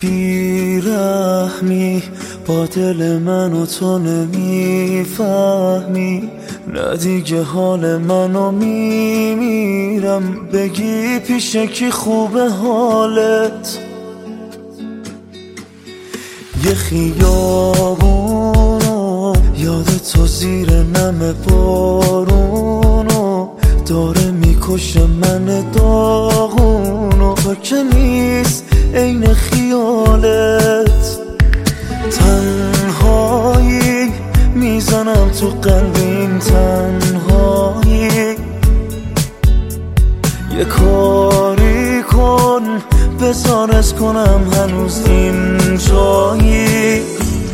بیرحمی با دل منو تو نمیفهمی، نه دیگه حال منو میمیرم. بگی پیش کی خوبه حالت؟ یه خیابونو یاد تو زیر نم بارونو داره میکشه من داغونو. تو که نیست عین خیالت، تنهایی میزنم تو قلب این تنهایی. یه کاری کن بذار از کنم هنوز این جایی.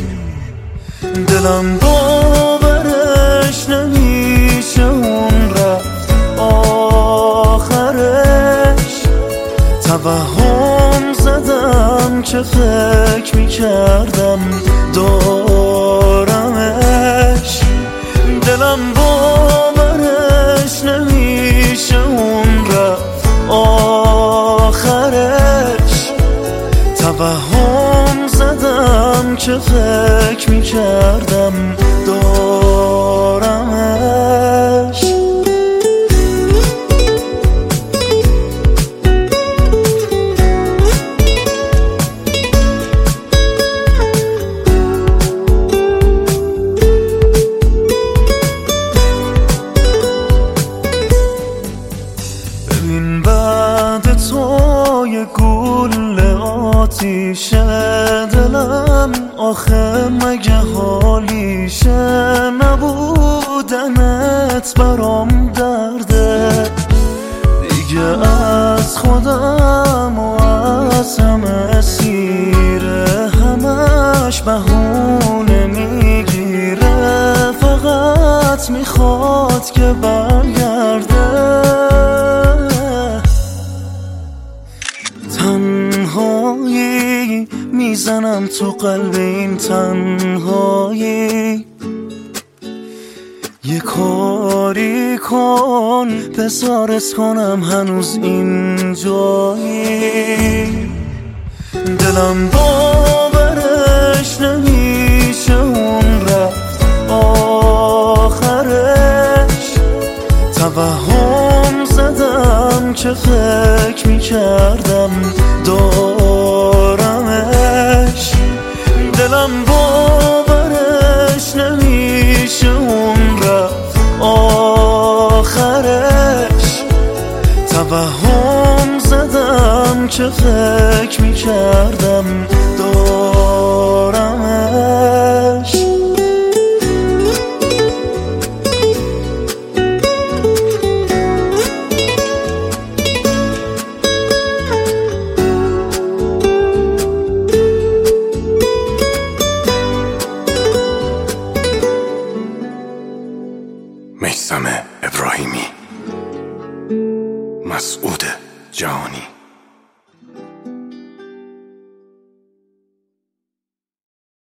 دلم باورش نمیشه اون رفت آخرش. توهم زدم که فکر میکردم دارمش. دلم باورش نمیشه اون رفت آخرش. توهم زدم که فکر میکردم دارمش. ببین بعد تو یه گوله آتیشه دلم، آخه مگه حالیشه؟ نبودنت برام درده دیگه، از خودم و از همه سیره. همش بهونه میگیره، فقط میخواد که برگرده. تنهایی میزنم تو قلب این تنهایی. یه کاری کن بذارت کنم هنوز این جایی. دلم باورش نمیشه اون رفت آخرش. توهم زدم که فکر میکردم دارمش. دلم باورش نمیشه اون رفت آخرش. توهم زدم که فکر میکردم دارمش. میثم ابراهیمی، مسعود جهانی.